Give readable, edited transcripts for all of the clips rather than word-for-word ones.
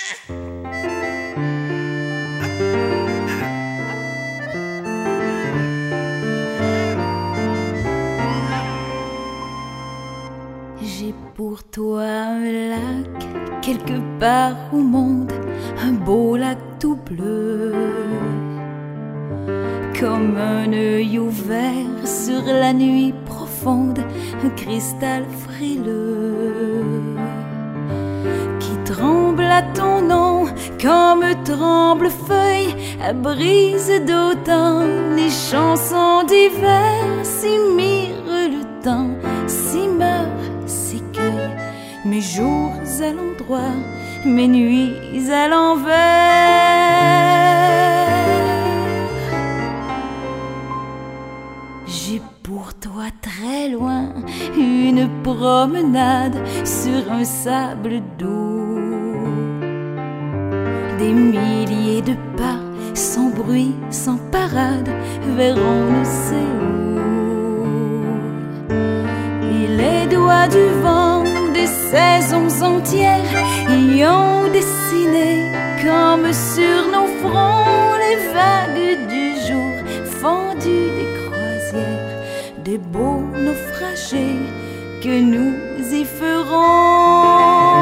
J'ai pour toi un lac quelque part au monde, un beau lac tout bleu, comme un œil ouvert sur la nuit profonde, un cristal frileux qui tremble à ton nom comme tremble feuille à brise d'automne. Les chansons d'hiver s'y mirent le temps, s'y meurent, s'y cueillent, mes jours à l'endroit, mes nuits à l'envers. J'ai pour toi très loin une promenade sur un sable doux, des milliers de pas, sans bruit, sans parade, vers on ne sait où. Et les doigts du vent des saisons entières y ont dessiné, comme sur nos fronts, les vagues du jour fendues des croisières, des beaux naufragés que nous y ferons.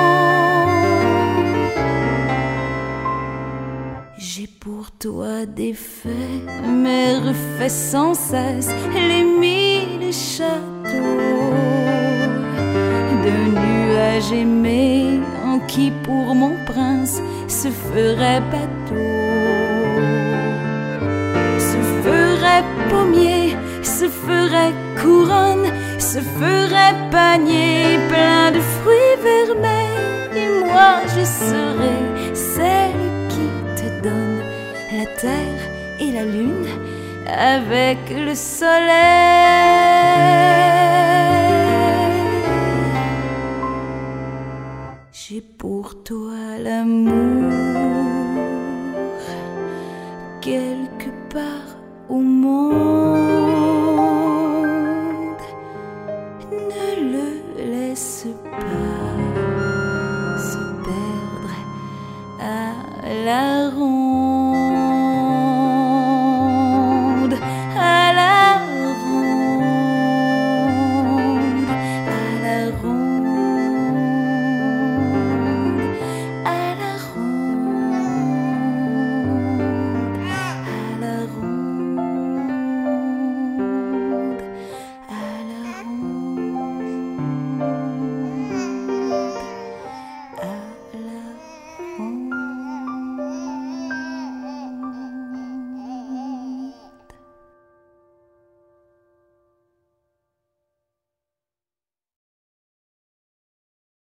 J'ai pour toi défait, mais refait sans cesse les mille châteaux d'un nuage aimé en qui pour mon prince se ferait bateau, se ferait pommier, se ferait couronne, se ferait panier plein de fruits vermeils. Et moi je serai celle qui te donne la terre et la lune avec le soleil. J'ai pour toi l'amour quelque part au monde. Ne le laisse pas se perdre à la ronde.